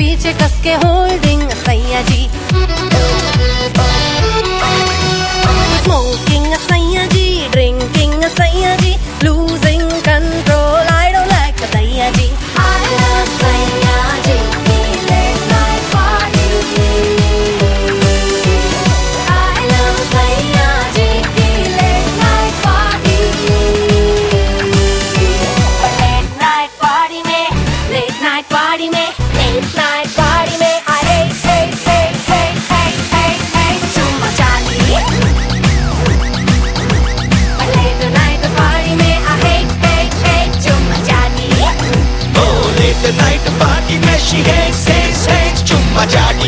पीछे कस के होल्डिंग सैया जी, स्मोकिंग सैया जी, ड्रिंकिंग सैया जी, losing control I don't like सैया जी। आई लव सैया जी की late night party, I love सैया जी की late night party. Late night party में, लेट नाइट पार्टी में, लेट नाइट पार्टी में आई hate चुम्मा चाली। लेट नाइट पार्टी में आई hate चुम्मा चाली। Oh, late night party में she hates चुम्मा चाटी।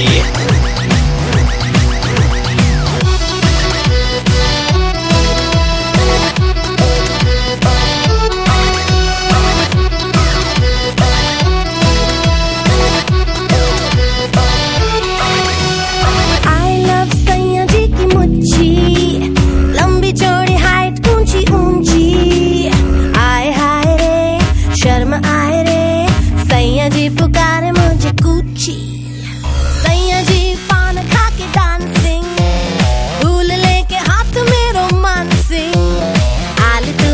जी पुकारे मुझे कुची, सैया जी पान खा के डांसिंग, फूल लेके हाथ में रोमांसिंग। फालतू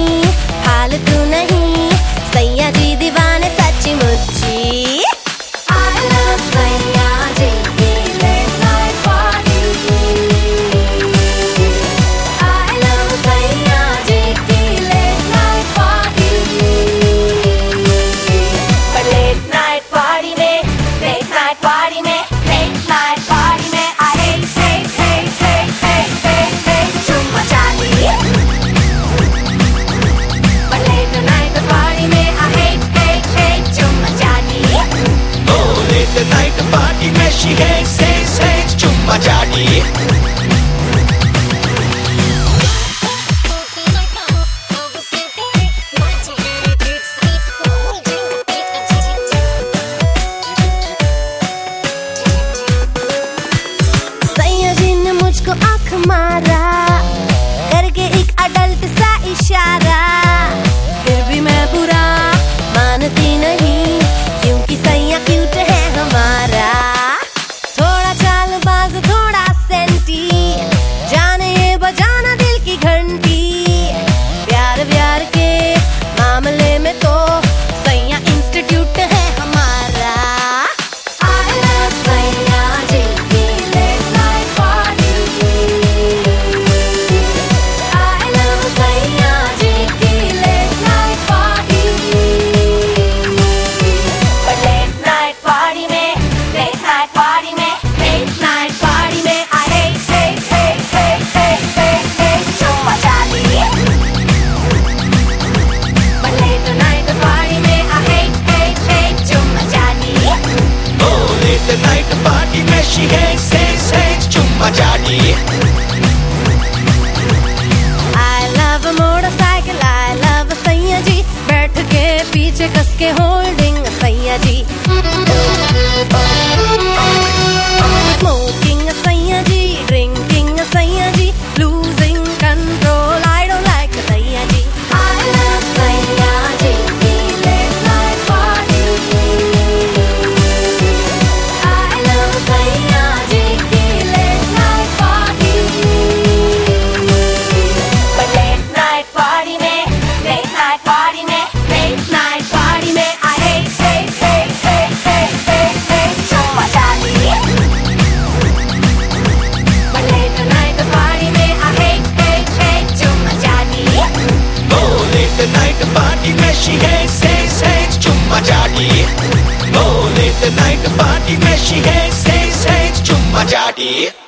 नहीं सैया जी दीवाने सच्ची मुच्ची। आई लव सैया जी की late night party, I love सैया जी की late night party. Late night party में, लेट नाइट पार्टी में, लेट नाइट पार्टी में आई hate चुम्मा चाली। लेट नाइट पार्टी में आई hate चुम्मा चाली। Oh, late night party में she hates चुम्मा चाटी। मुझको आँख मारा करके एक अडल्ट सा इशारा, फिर भी मैं बुरा मानती नहीं क्योंकि सैया क्यूट है हमारा। थोड़ा चालबाज थोड़ा सेंटी, जाने ये बजाना दिल की घंटी। प्यार व्यार के मामले में तो सैया इंस्टीट्यूट है हमारा। आई लव सैया जी की late night party, I love सैया जी की late night party. Late night party में, लेट नाइट पार्टी में, लेट नाइट पार्टी में आई hate चुम्मा चाली। लेट नाइट पार्टी में आई hate चुम्मा चाली। Oh, late night party में she hates चुम्मा चाटी। I love motorcycle, I love सैया जी, बैठ के पीछे कस के होल्डिंग सैया जी, स्मोकिंग सैया जी, ड्रिंकिंग सैया जी, losing control I don't like सैया जी। आई लव सैया जी की late night party, I love सैया जी की late night party. Late night party में, लेट नाइट पार्टी में, लेट नाइट पार्टी में आई hate चुम्मा चाली। लेट नाइट पार्टी में आई hate चुम्मा चाली। Oh, late night party में she hates चुम्मा चाटी। Oh, late night party में she hates चुम्मा चाटी।